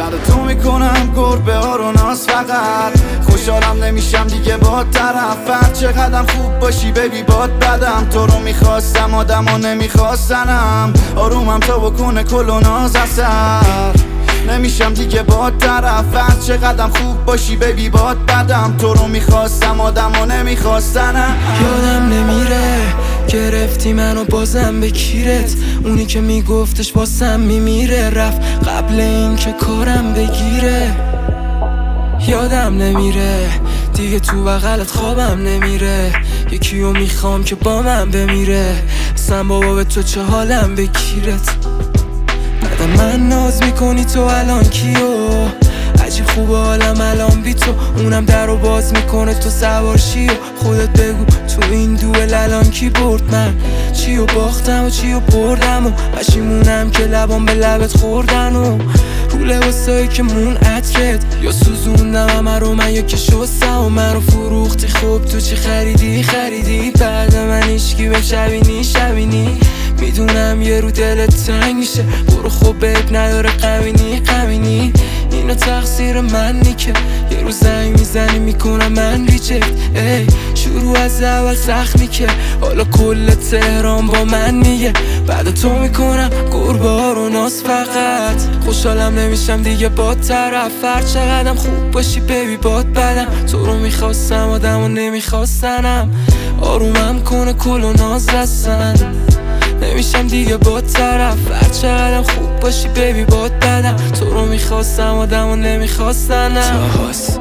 بعد تو میکنم گربه ها رو ناز فقط خوشحالم نمیشم دیگه با طرف هر چقدرم خوب باشی بیبی باد بدم تو رو میخواستم آدم ها نمیخواستنم آرومم تا بکنه کل و ناز اثر نمیشم دیگه با طرف هر چقدرم خوب باشی بیبی باد بدم تو رو میخواستم آدم ها نمیخواستنم یادم نمیره گرفتی منو بازم به کیرت اونی که میگفتش واسم میمیره رفت قبل این که کارم بگیره یادم نمیره دیگه تو بغلت خوابم نمیره یکیو میخوام که با من بمیره اصلا بابا به تو چه حالم بگیرت بعد من ناز میکنی تو الان کیو عجیب خوبه حالم الان بی تو اونم در رو باز میکنه تو سوار شی و خودت بگو تو این دوئل الان کی برد من چیو باختم و چیو بردم و پشیمونم که لبام به لبت خوردن و رو لباسایی که مون عطرت یا سوزوندم همه رو من یا که شستم و من رو فروختی خوب تو چی خریدی بعد من ایشکی به شبینی میدونم یه رو دلت تنگ میشه برو خوب بهت نداره قوینی اینو تقصیر منی که یه رو زنگ میزنی میکنم من ریجکت ای شروع از اول سخت که حالا کل تهران با من میگه بعد تو میکنم گربه ها رو ناز فقط خوشحالم نمیشم دیگه با طرف هر چقدرم خوب باشی بیبی باد بدم تو رو میخواستم آدم و نمیخواستنم آرومم کنه کل و ناز رسن نمیشم دیگه با طرف هر چقدرم خوب باشی بیبی باد بدم تو رو میخواستم آدم و نمیخواستنم تاهاست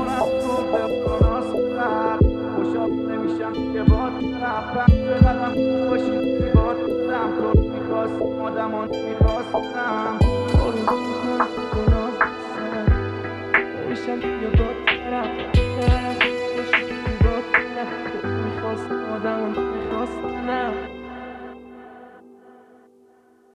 میخواستم